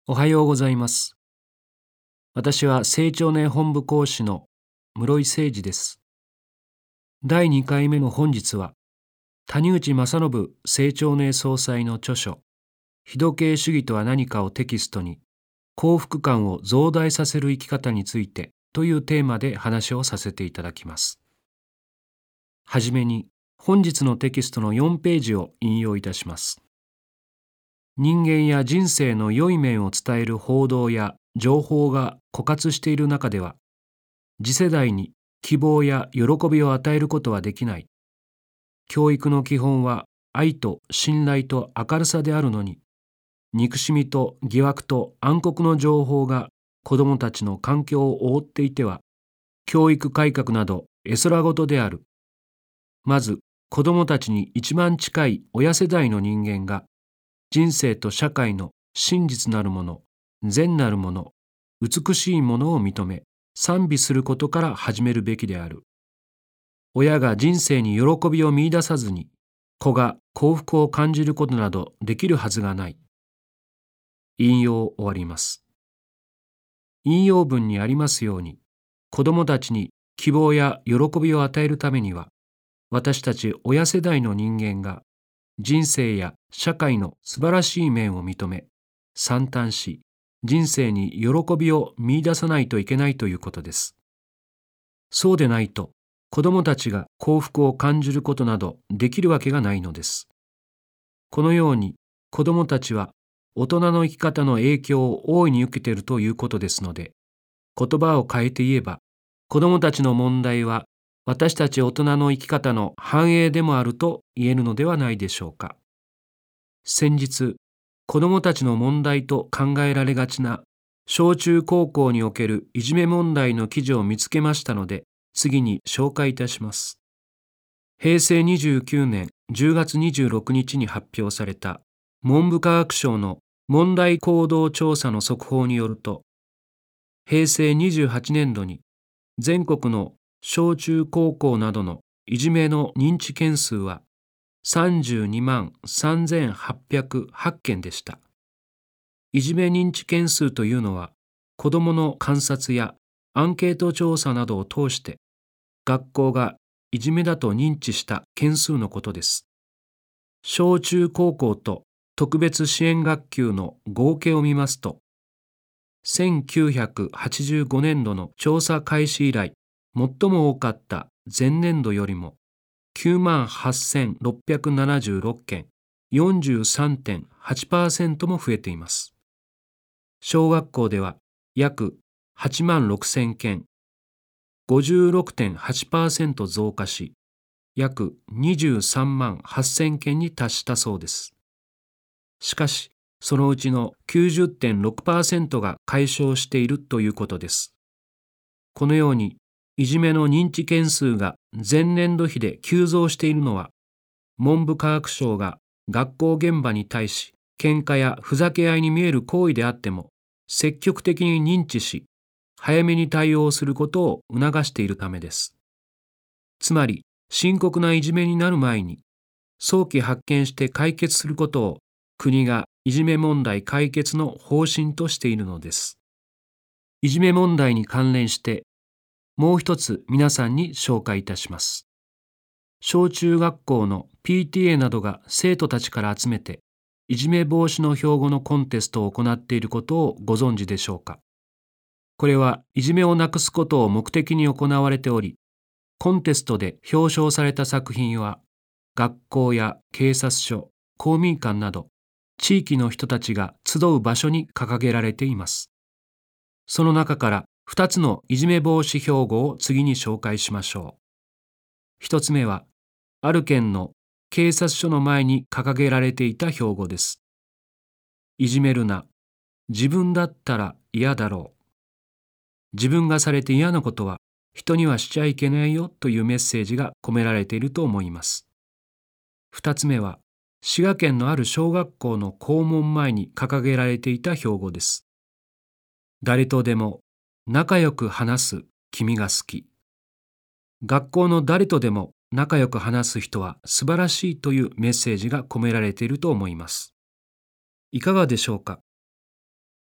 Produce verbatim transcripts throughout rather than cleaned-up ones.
おはようございます。私は青少年本部講師の室井誠二です。だいにかいめの本日は、谷口正信青少年総裁の著書、非時計主義とは何かをテキストに、幸福感を増大させる生き方についてというテーマで話をさせていただきます。はじめに、本日のテキストのよんページを引用いたします。人間や人生の良い面を伝える報道や情報が枯渇している中では、次世代に希望や喜びを与えることはできない。教育の基本は愛と信頼と明るさであるのに、憎しみと疑惑と暗黒の情報が子どもたちの環境を覆っていては、教育改革など絵空事である。まず、子どもたちに一番近い親世代の人間が、人生と社会の真実なるもの、善なるもの、美しいものを認め、賛美することから始めるべきである。親が人生に喜びを見出さずに、子が幸福を感じることなどできるはずがない。引用終わります。引用文にありますように、子どもたちに希望や喜びを与えるためには、私たち親世代の人間が、人生や社会の素晴らしい面を認め、賛嘆し、人生に喜びを見出さないといけないということです。そうでないと、子どもたちが幸福を感じることなどできるわけがないのです。このように、子どもたちは大人の生き方の影響を大いに受けているということですので、言葉を変えて言えば、子どもたちの問題は私たち大人の生き方の反映でもあると言えるのではないでしょうか。先日、子どもたちの問題と考えられがちな小中高校におけるいじめ問題の記事を見つけましたので、次に紹介いたします。へいせいにじゅうきゅうねんじゅうがつにじゅうろくにちに発表された文部科学省の問題行動調査の速報によると、へいせいにじゅうはちねんどに全国の小中高校などのいじめの認知件数はさんじゅうにまんさんぜんはっぴゃくはちけんでした。いじめ認知件数というのは、子どもの観察やアンケート調査などを通して、学校がいじめだと認知した件数のことです。小中高校と特別支援学級の合計を見ますと、せんきゅうひゃくはちじゅうごねんどの調査開始以来、最も多かった前年度よりもきゅうまんはっせんろっぴゃくななじゅうろっけん、よんじゅうさんてんはちパーセント も増えています。小学校では約はちまんろくせんけん、ごじゅうろくてんはちパーセント 増加し、約にじゅうさんまんはっせんけんに達したそうです。しかし、そのうちの きゅうじゅってんろくパーセント が解消しているということです。このように、いじめの認知件数が前年度比で急増しているのは、文部科学省が学校現場に対し、喧嘩やふざけ合いに見える行為であっても、積極的に認知し、早めに対応することを促しているためです。つまり、深刻ないじめになる前に、早期発見して解決することを国がいじめ問題解決の方針としているのです。いじめ問題に関連して、もう一つ皆さんに紹介いたします。小中学校の ピーティーエー などが生徒たちから集めて、いじめ防止の標語のコンテストを行っていることをご存知でしょうか。これはいじめをなくすことを目的に行われており、コンテストで表彰された作品は、学校や警察署、公民館など、地域の人たちが集う場所に掲げられています。その中からふたつのいじめ防止標語を次に紹介しましょう。ひとつめは、ある県の警察署の前に掲げられていた標語です。いじめるな。自分だったら嫌だろう。自分がされて嫌なことは人にはしちゃいけないよというメッセージが込められていると思います。ふたつめは、滋賀県のある小学校の校門前に掲げられていた標語です。誰とでも仲良く話す君が好き。学校の誰とでも仲良く話す人は素晴らしいというメッセージが込められていると思います。いかがでしょうか。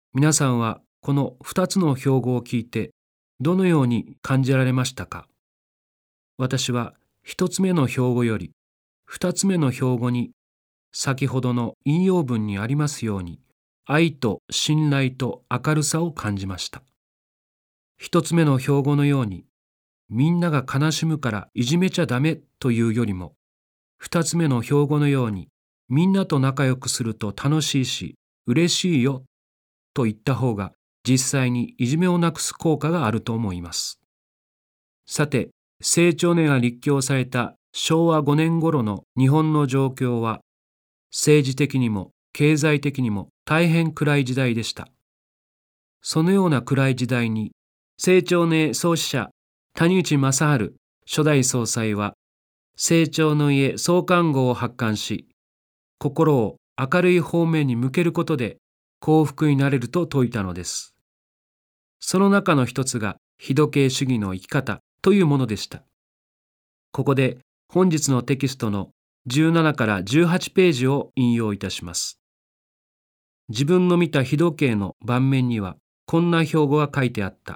皆さんはこの二つの標語を聞いてどのように感じられましたか？私は一つ目の標語より二つ目の標語に先ほどの引用文にありますように愛と信頼と明るさを感じました。一つ目の標語のようにみんなが悲しむからいじめちゃダメというよりも、二つ目の標語のようにみんなと仲良くすると楽しいし嬉しいよと言った方が実際にいじめをなくす効果があると思います。さて、成長年が立教されたしょうわごねん頃の日本の状況は政治的にも経済的にも大変暗い時代でした。そのような暗い時代に成長年創始者谷内正治初代総裁は成長の家創刊号を発刊し、心を明るい方面に向けることで幸福になれると説いたのです。その中の一つが非時計主義の生き方というものでした。ここで本日のテキストのじゅうななからじゅうはちページを引用いたします。自分の見た日時計の盤面にはこんな標語が書いてあった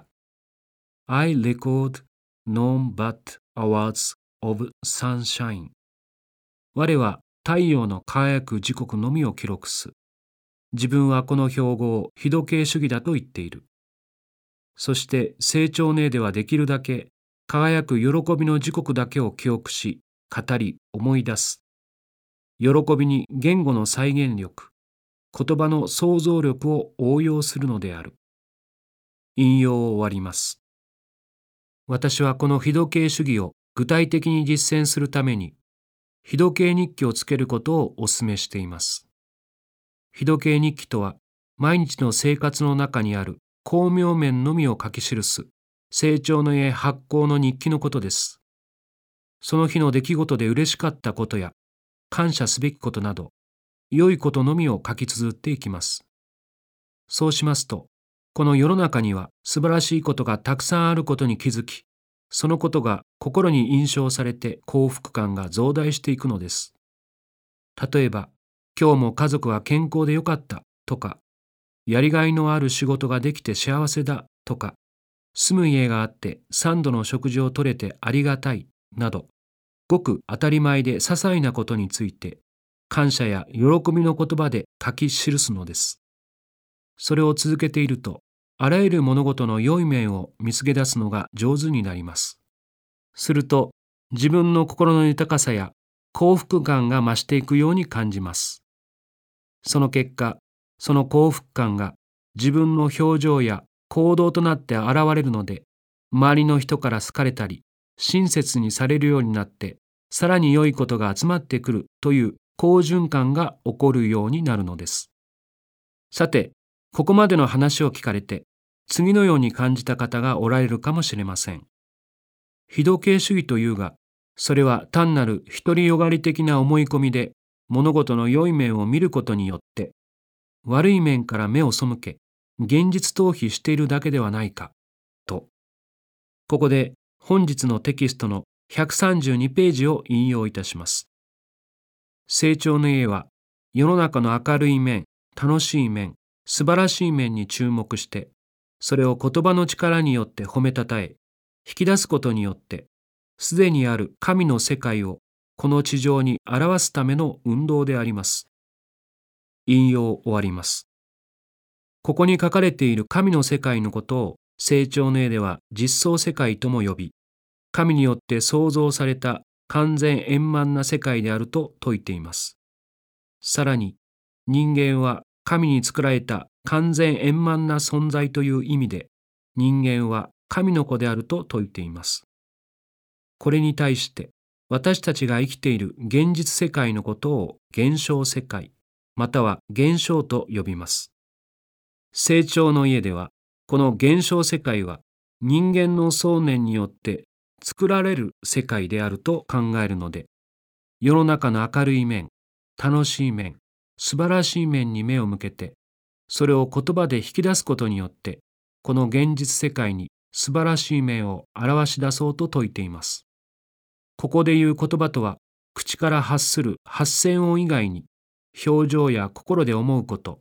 。I record none but hours of sunshine。 我は太陽の輝く時刻のみを記録す。自分はこの標語を日時計主義だと言っている。そして成長年ではできるだけ輝く喜びの時刻だけを記憶し、語り、思い出す。喜びに言語の再現力、言葉の想像力を応用するのである。引用を終わります。私はこの日時計主義を具体的に実践するために、日時計日記をつけることをお勧めしています。日時計日記とは、毎日の生活の中にある巧妙面のみを書き記す、成長の家発行の日記のことです。その日の出来事で嬉しかったことや、感謝すべきことなど、良いことのみを書き綴っていきます。そうしますと、この世の中には素晴らしいことがたくさんあることに気づき、そのことが心に印象されて幸福感が増大していくのです。例えば、今日も家族は健康でよかったとか、やりがいのある仕事ができて幸せだとか、住む家があって三度の食事をとれてありがたいなど、ごく当たり前で些細なことについて、感謝や喜びの言葉で書き記すのです。それを続けていると、あらゆる物事の良い面を見つけ出すのが上手になります。すると、自分の心の豊かさや幸福感が増していくように感じます。その結果、その幸福感が自分の表情や行動となって現れるので、周りの人から好かれたり、親切にされるようになって、さらに良いことが集まってくるという好循環が起こるようになるのです。さて、ここまでの話を聞かれて、次のように感じた方がおられるかもしれません。日時計主義というが、それは単なる独りよがり的な思い込みで、物事の良い面を見ることによって、悪い面から目を背け、現実逃避しているだけではないか、と。ここで本日のテキストのひゃくさんじゅうにページを引用いたします。成長の家は、世の中の明るい面、楽しい面、素晴らしい面に注目して、それを言葉の力によって褒めたたえ、引き出すことによって、すでにある神の世界をこの地上に表すための運動であります。引用終わります。ここに書かれている神の世界のことを成長の絵では実相世界とも呼び、神によって創造された完全円満な世界であると説いています。さらに、人間は神に作られた完全円満な存在という意味で、人間は神の子であると説いています。これに対して、私たちが生きている現実世界のことを現象世界、または現象と呼びます。成長の家では、この現象世界は人間の想念によって作られる世界であると考えるので、世の中の明るい面、楽しい面、素晴らしい面に目を向けて、それを言葉で引き出すことによって、この現実世界に素晴らしい面を表し出そうと説いています。ここで言う言葉とは、口から発する発声音以外に、表情や心で思うこと、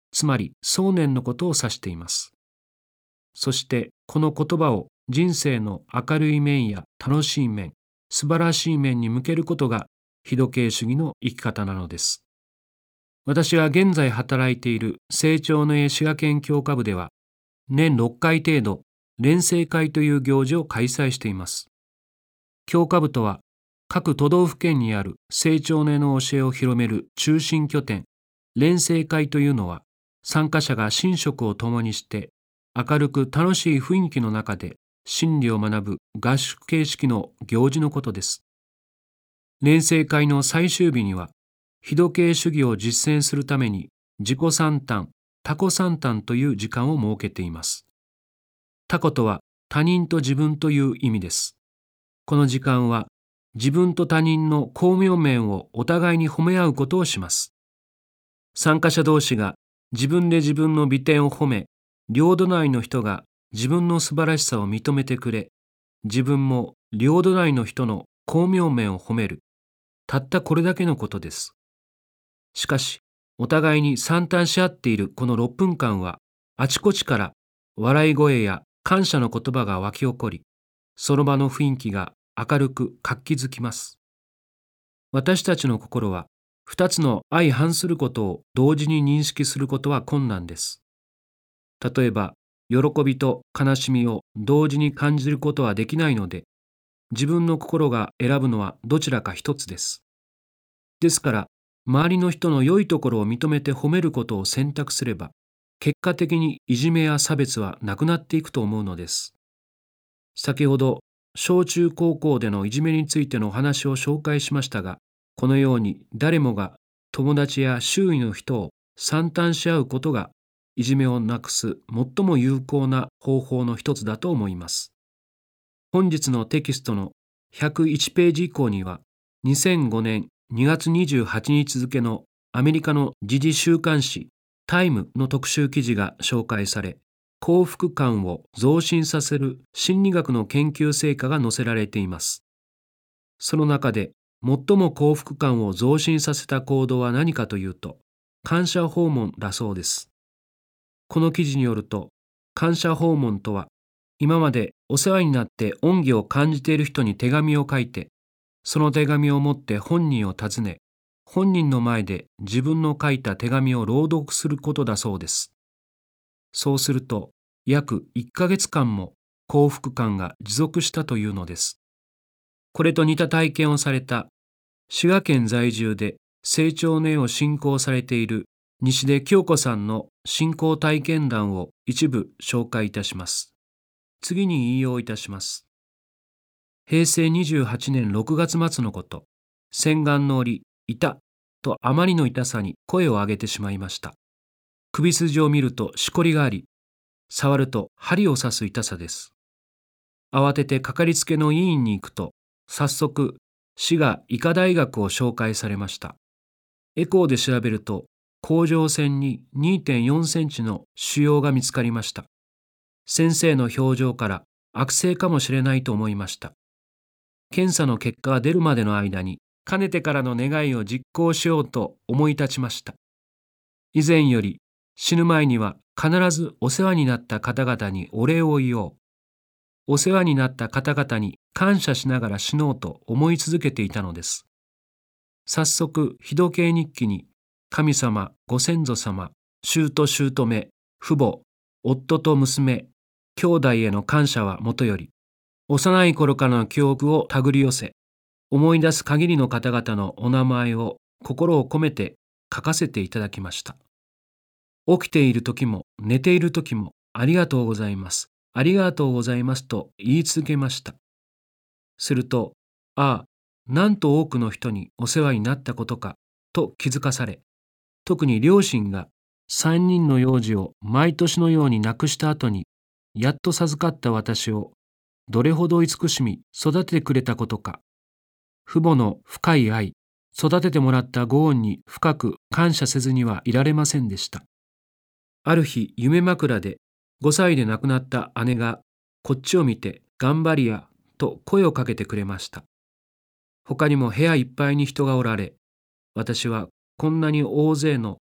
つまり壮年のことを指しています。そしてこの言葉を人生の明るい面や楽しい面、素晴らしい面に向けることが非時計主義の生き方なのです。私は現在働いている成長の栄滋賀県教科部では、年ろっかい程度、錬成会という行事を開催しています。教科部とは、各都道府県にある成長の栄の教えを広める中心拠点、錬成会というのは、参加者が寝食を共にして、明るく楽しい雰囲気の中で真理を学ぶ合宿形式の行事のことです。錬成会の最終日には、非時計主義を実践するために自己惨憺、他己惨憺という時間を設けています。他己とは他人と自分という意味です。この時間は自分と他人の巧妙面をお互いに褒め合うことをします。参加者同士が自分で自分の美点を褒め、両隣の人が自分の素晴らしさを認めてくれ、自分も両隣の人の巧妙面を褒める。たったこれだけのことです。しかし、お互いに惨憺し合っているこのろっぷんかんは、あちこちから笑い声や感謝の言葉が湧き起こり、その場の雰囲気が明るく活気づきます。私たちの心は、二つの相反することを同時に認識することは困難です。例えば、喜びと悲しみを同時に感じることはできないので、自分の心が選ぶのはどちらか一つです。ですから、周りの人の良いところを認めて褒めることを選択すれば、結果的にいじめや差別はなくなっていくと思うのです。先ほど、小中高校でのいじめについてのお話を紹介しましたが、このように誰もが友達や周囲の人を惨憺し合うことが、いじめをなくす最も有効な方法の一つだと思います。本日のテキストのひゃくいちページ以降には、にせんごねんにがつにじゅうはちにち付のアメリカの時事週刊誌タイムの特集記事が紹介され、幸福感を増進させる心理学の研究成果が載せられています。その中で最も幸福感を増進させた行動は何かというと、感謝訪問だそうです。この記事によると、感謝訪問とは、今までお世話になって恩義を感じている人に手紙を書いて、その手紙を持って本人を訪ね、本人の前で自分の書いた手紙を朗読することだそうです。そうすると、約いっかげつかんも幸福感が持続したというのです。これと似た体験をされた、滋賀県在住で成長の絵を信仰されている西出京子さんの信仰体験談を一部紹介いたします。次に引用いたします。へいせいにじゅうはちねんろくがつ末のこと、洗顔の折、いたとあまりの痛さに声を上げてしまいました。首筋を見るとしこりがあり、触ると針を刺す痛さです。慌ててかかりつけの医院に行くと、早速、滋賀医科大学を紹介されました。エコーで調べると、甲状腺に にてんよんセンチの腫瘍が見つかりました。先生の表情から悪性かもしれないと思いました。検査の結果が出るまでの間に、かねてからの願いを実行しようと思い立ちました。以前より死ぬ前には必ずお世話になった方々にお礼を言おう。お世話になった方々に感謝しながら死のうと思い続けていたのです。早速、非時計日記に神様、ご先祖様、舅姑、父母、夫と娘、兄弟への感謝はもとより、幼い頃からの記憶を手繰り寄せ、思い出す限りの方々のお名前を心を込めて書かせていただきました。起きている時も寝ている時もありがとうございます、ありがとうございますと言い続けました。すると、ああ、なんと多くの人にお世話になったことかと気づかされ、特に両親がさんにんの幼児を毎年のように亡くした後に、やっと授かった私をどれほど慈しみ育ててくれたことか、父母の深い愛、育ててもらったご恩に深く感謝せずにはいられませんでした。ある日、夢枕でごさいで亡くなった姉がこっちを見て頑張りやと声をかけてくれました。他にも部屋いっぱいに人がおられ、私はこんなに大勢の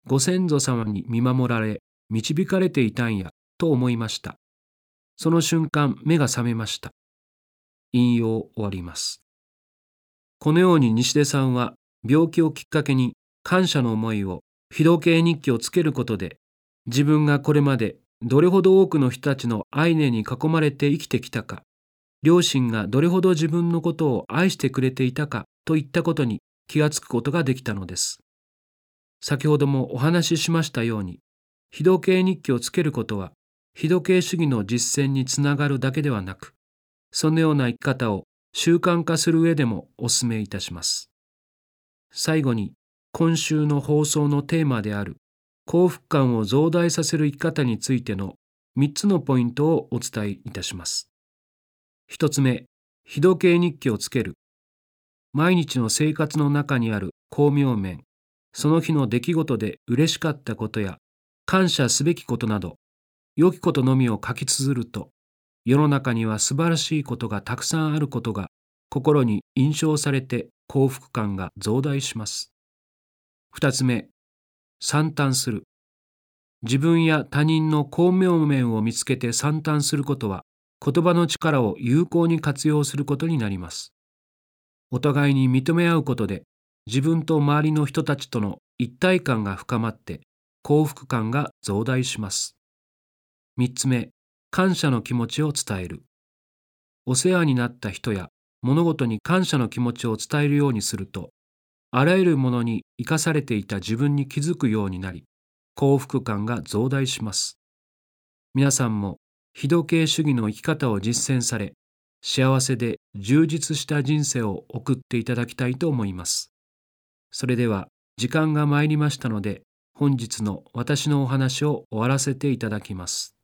ご先祖様に見守られ、導かれていたんや、と思いました。その瞬間、目が覚めました。引用終わります。このように西出さんは、病気をきっかけに感謝の思いを、日時計日記をつけることで、自分がこれまでどれほど多くの人たちの愛念に囲まれて生きてきたか、両親がどれほど自分のことを愛してくれていたかといったことに気がつくことができたのです。先ほどもお話ししましたように、日時計日記をつけることは、日時計主義の実践につながるだけではなく、そのような生き方を習慣化する上でもお勧めいたします。最後に、今週の放送のテーマである幸福感を増大させる生き方についてのみっつのポイントをお伝えいたします。ひとつめ、日時計日記をつける。毎日の生活の中にある巧妙面、その日の出来事で嬉しかったことや感謝すべきことなど、良きことのみを書き綴ると、世の中には素晴らしいことがたくさんあることが心に印象されて幸福感が増大します。二つ目、賛嘆する。自分や他人の巧妙面を見つけて賛嘆することは、言葉の力を有効に活用することになります。お互いに認め合うことで、自分と周りの人たちとの一体感が深まって幸福感が増大します。三つ目、感謝の気持ちを伝える。お世話になった人や物事に感謝の気持ちを伝えるようにすると、あらゆるものに生かされていた自分に気づくようになり、幸福感が増大します。皆さんも日時計主義の生き方を実践され、幸せで充実した人生を送っていただきたいと思います。それでは時間が参りましたので、本日の私のお話を終わらせていただきます。